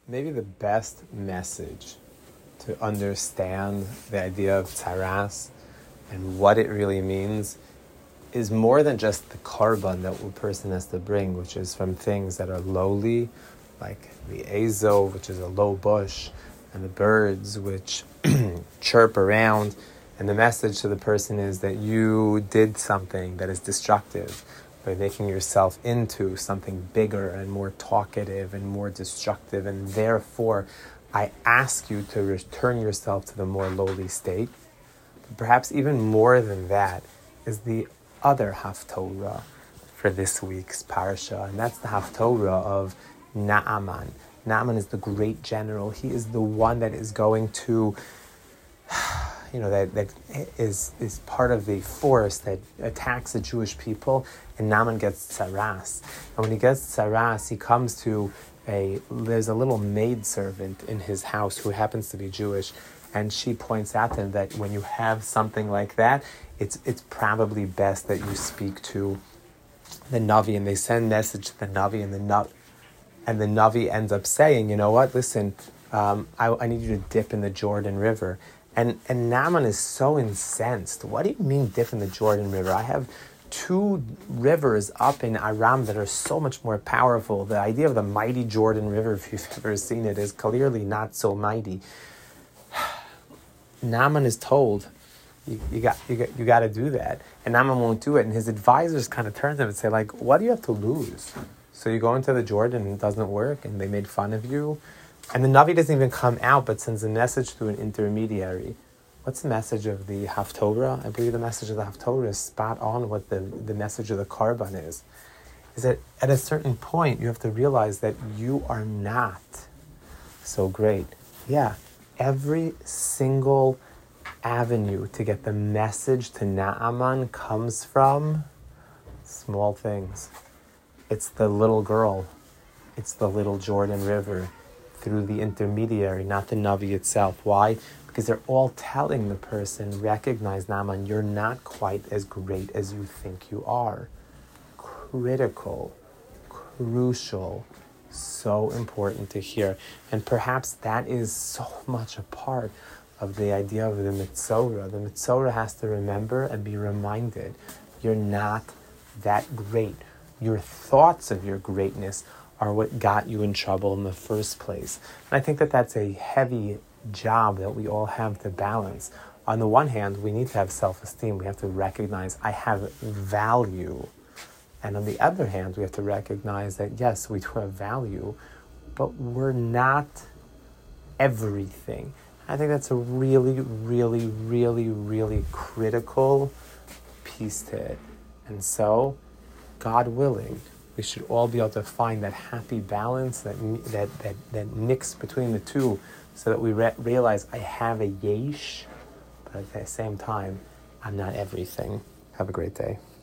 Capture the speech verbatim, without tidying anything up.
maybe the best message to understand the idea of tzaras and what it really means is more than just the korban that a person has to bring, which is from things that are lowly, like the ezo, which is a low bush, and the birds, which chirp around. And the message to the person is that you did something that is destructive by making yourself into something bigger and more talkative and more destructive. And therefore, I ask you to return yourself to the more lowly state. But perhaps even more than that is the other haftorah for this week's parsha, and that's the haftorah of Naaman. Naaman is the great general. He is the one that is going to, you know, that, that is is part of the force that attacks the Jewish people, and Naaman gets tzaras. And when he gets tzaras, he comes to a, there's a little maidservant in his house who happens to be Jewish, and she points out to him that when you have something like that, it's it's probably best that you speak to the Navi, and they send message to the Navi, and the Navi, and the Navi ends up saying, you know what, listen, um, I, I need you to dip in the Jordan River. And and Naaman is so incensed. What do you mean dip in the Jordan River? I have two rivers up in Aram that are so much more powerful. The idea of the mighty Jordan River, if you've ever seen it, is clearly not so mighty. Naaman is told, you, you got you got you got to do that, and Naaman won't do it. And his advisors kind of turn to him and say, like, what do you have to lose? So you go into the Jordan and it doesn't work, and they made fun of you. And the Navi doesn't even come out, but sends a message to an intermediary. What's the message of the Haftorah? I believe the message of the Haftorah is spot on what the, the message of the Korban is. Is that at a certain point, you have to realize that you are not so great. Yeah, every single avenue to get the message to Naaman comes from small things. It's the little girl. It's the little Jordan River, through the intermediary, not the Navi itself. Why? Because they're all telling the person, recognize, Naaman, you're not quite as great as you think you are. Critical, crucial, so important to hear. And perhaps that is so much a part of the idea of the Mitzorah. The Mitzorah has to remember and be reminded, you're not that great. Your thoughts of your greatness are what got you in trouble in the first place. And I think that that's a heavy job that we all have to balance. On the one hand, we need to have self-esteem. We have to recognize I have value. And on the other hand, we have to recognize that, yes, we do have value, but we're not everything. I think that's a really, really, really, really critical piece to it. And so, God willing, we should all be able to find that happy balance, that that that, that mix between the two, so that we re- realize I have a yesh, but at the same time, I'm not everything. Have a great day.